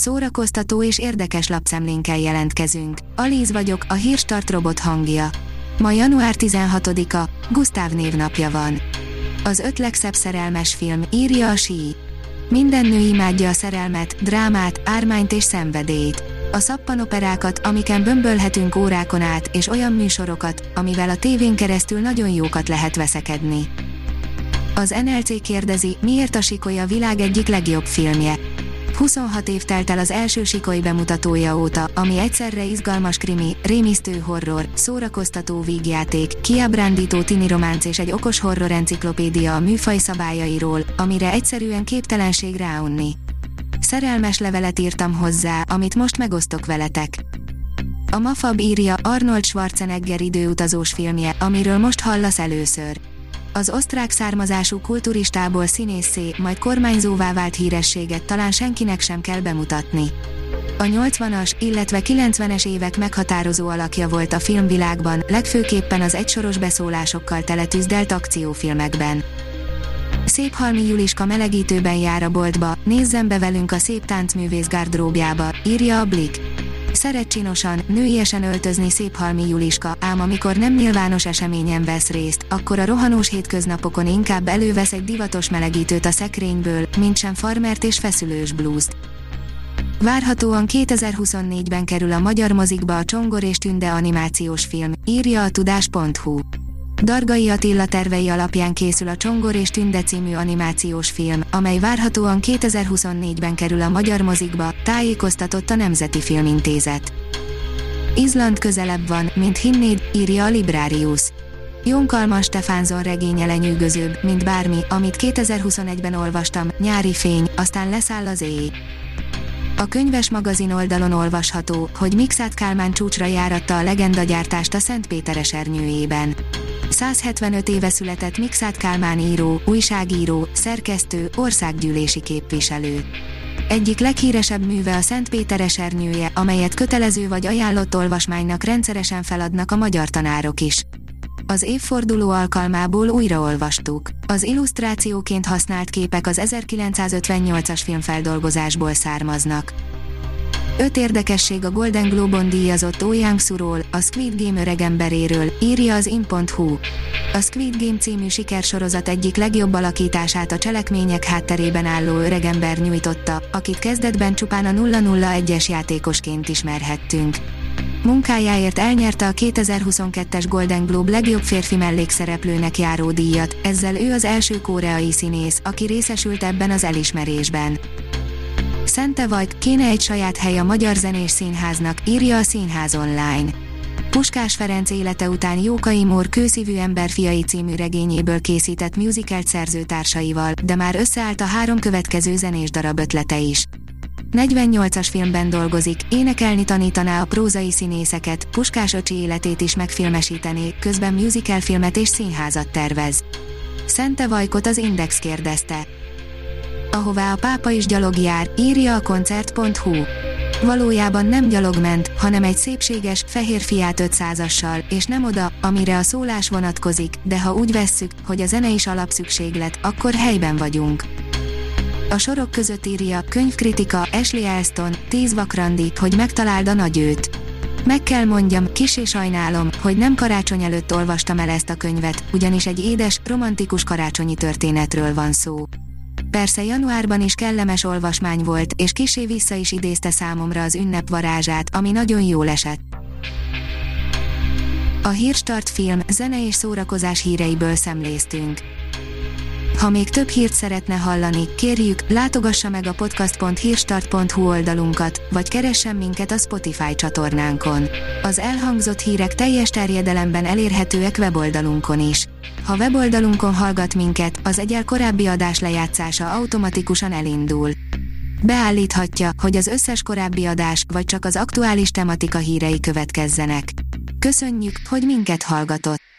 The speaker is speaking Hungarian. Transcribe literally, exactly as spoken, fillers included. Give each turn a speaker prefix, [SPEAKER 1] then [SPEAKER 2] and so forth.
[SPEAKER 1] szórakoztató és érdekes lapszemlénkkel jelentkezünk. Alíz vagyok, a Hírstart robot hangja. Ma január tizenhatodika, Gusztáv névnapja van. Az öt legszebb szerelmes film, írja a sí. Minden nő imádja a szerelmet, drámát, ármányt és szenvedélyt. A szappanoperákat, amiken bömbölhetünk órákon át, és olyan műsorokat, amivel a tévén keresztül nagyon jókat lehet veszekedni. Az en el cé kérdezi, miért a Sikoly a világ egyik legjobb filmje. huszonhat év telt el az első Sikoly bemutatója óta, ami egyszerre izgalmas krimi, rémisztő horror, szórakoztató vígjáték, kiábrándító tini románc és egy okos horror enciklopédia a műfaj szabályairól, amire egyszerűen képtelenség ráunni. Szerelmes levelet írtam hozzá, amit most megosztok veletek. A Mafab írja, Arnold Schwarzenegger időutazós filmje, amiről most hallasz először. Az osztrák származású kulturistából színésszé, majd kormányzóvá vált hírességet talán senkinek sem kell bemutatni. A nyolcvanas, illetve kilencvenes évek meghatározó alakja volt a filmvilágban, legfőképpen az egysoros beszólásokkal teletűzdelt akciófilmekben. Széphalmi Juliska melegítőben jár a boltba, nézzen be velünk a szép táncművész gardróbjába, írja a Blick. Szeret csinosan, nőiesen öltözni Széphalmi Juliska, ám amikor nem nyilvános eseményen vesz részt, akkor a rohanós hétköznapokon inkább elővesz egy divatos melegítőt a szekrényből, mintsem farmert és feszülős blúzt. Várhatóan kétezer-huszonnégyben kerül a magyar mozikba a Csongor és Tünde animációs film, írja a tudás pont hu. Dargai Attila tervei alapján készül a Csongor és Tünde című animációs film, amely várhatóan kétezer-huszonnégyben kerül a magyar mozikba, tájékoztatott a Nemzeti Filmintézet. Izland közelebb van, mint hinnéd, írja a Librarius. Jon Kalman Stefánsson regénye lenyűgözőbb, mint bármi, amit kétezer-huszonegyben olvastam, nyári fény, aztán leszáll az éj. A könyves magazin oldalon olvasható, hogy Mikszáth Kálmán csúcsra járatta a legendagyártást a Szentpéteresernyőjében. százhetvenöt éve született Mikszáth Kálmán író, újságíró, szerkesztő, országgyűlési képviselő. Egyik leghíresebb műve a Szentpéteresernyője, amelyet kötelező vagy ajánlott olvasmánynak rendszeresen feladnak a magyar tanárok is. Az évforduló alkalmából újraolvastuk. Az illusztrációként használt képek az ezerkilencszázötvennyolcas filmfeldolgozásból származnak. Öt érdekesség a Golden Globe-on díjazott Oh Young-Sooról, a Squid Game öregemberéről, írja az in pont hu. A Squid Game című sikersorozat egyik legjobb alakítását a cselekmények hátterében álló öregember nyújtotta, akit kezdetben csupán a nulla nulla egyes játékosként ismerhettünk. Munkájáért elnyerte a kétezer-huszonkettes Golden Globe legjobb férfi mellékszereplőnek járó díjat, ezzel ő az első koreai színész, aki részesült ebben az elismerésben. Szente Vajk, kéne egy saját hely a Magyar Zenés Színháznak, írja a Színház online. Puskás Ferenc élete után Jókai Mór Kőszívű ember fiai című regényéből készített musicalt szerzőtársaival, de már összeállt a három következő zenés darab ötlete is. negyvennyolcas filmben dolgozik, énekelni tanítaná a prózai színészeket, Puskás öcsi életét is megfilmesítené, közben musicalfilmet és színházat tervez. Szente Vajkot az Index kérdezte. Ahová a pápa is gyalog jár, írja a koncert pont hu. Valójában nem gyalog ment, hanem egy szépséges, fehér Fiat ötszázassal, és nem oda, amire a szólás vonatkozik, de ha úgy vesszük, hogy a zene is alapszükséglet, akkor helyben vagyunk. A sorok között írja, könyvkritika, Ashley Elston, tíz vakrandi, hogy megtaláld a nagy őt. Meg kell mondjam, kissé sajnálom, hogy nem karácsony előtt olvastam el ezt a könyvet, ugyanis egy édes, romantikus karácsonyi történetről van szó. Persze januárban is kellemes olvasmány volt, és kissé vissza is idézte számomra az ünnep varázsát, ami nagyon jól esett. A Hírstart film, zene és szórakozás híreiből szemléztünk. Ha még több hírt szeretne hallani, kérjük, látogassa meg a podcast pont hírstart pont hu oldalunkat, vagy keressen minket a Spotify csatornánkon. Az elhangzott hírek teljes terjedelemben elérhetőek weboldalunkon is. Ha weboldalunkon hallgat minket, az egyel korábbi adás lejátszása automatikusan elindul. Beállíthatja, hogy az összes korábbi adás, vagy csak az aktuális tematika hírei következzenek. Köszönjük, hogy minket hallgatott!